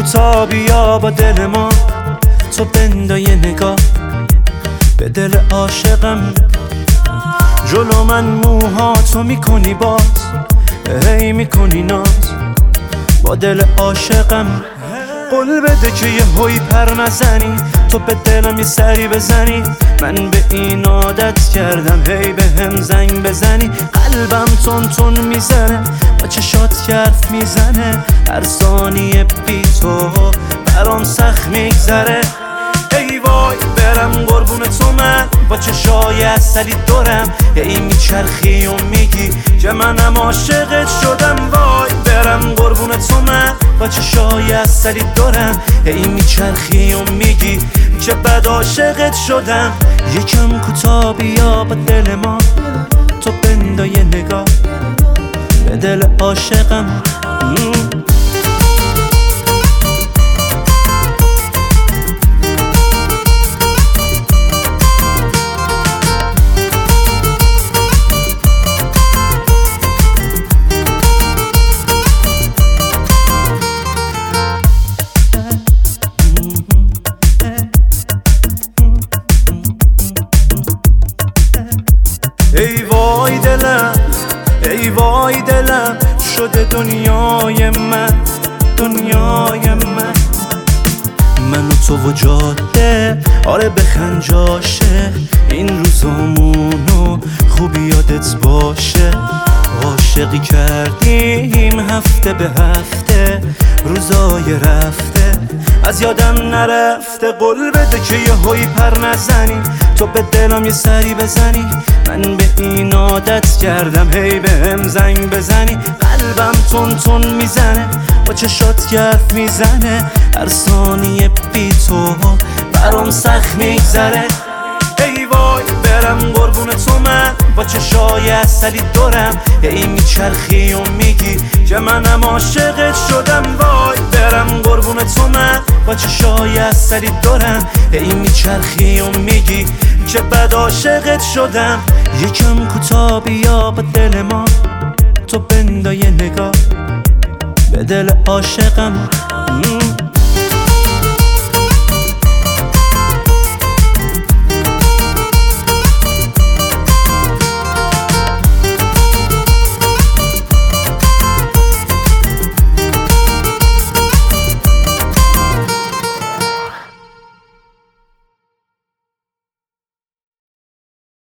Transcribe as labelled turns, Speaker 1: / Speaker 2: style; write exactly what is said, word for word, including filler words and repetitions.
Speaker 1: کوتا بیا با دل ما، تو بندای نگاه به دل عاشقم. جلو من موها تو میکنی باز، هی میکنی ناز با دل عاشقم. قول بده که یه هوی پر نزنی، تو به دلم یه سری بزنی. من به این عادت کردم هی به هم زنگ بزنی. قلبم تون تون میزنه، با چشات حرف میزنه. هر ثانیه بی تو برام سخت میگذره. ای وای برم قربون تو من، با چشای اصلی دورم. هی میچرخی و میگی که منم عاشقت شدم. وای برم قربون تو من، با چشای اصلی دورم. هی میچرخی و میگی که بد عاشقت شدم. یکم کوتا بیا با دل ما، تو بندای نگاه به دل عاشقم. ای وای دلم، ای وای دلم شده دنیای من، دنیای من. من و تو و جاده، آره بخند جاشه. این روزامونو خوبی یادت باشه. عاشقی کردیم هفته به هفته، روزای رفته از یادم نرفته. قول بده که یه هوی پر نزنی، تو به دلم یه سری بزنی. من به این عادت کردم هی به هم زنگ بزنی. قلبم تون تون میزنه، با چشات حرف میزنه. هر ثانیه بی تو برام سخت میگذره. ای وای برم قربون تو من، با چشای اصلی دورم. هی میچرخی و میگی که منم عاشقت شدم. وای برم قربون تو من، با چشای اصلی دورم. هی میچرخی و میگی که بد عاشقت شدم. یکم کوتا بیا با دل ما، تو بندای نگاه به دل عاشقم.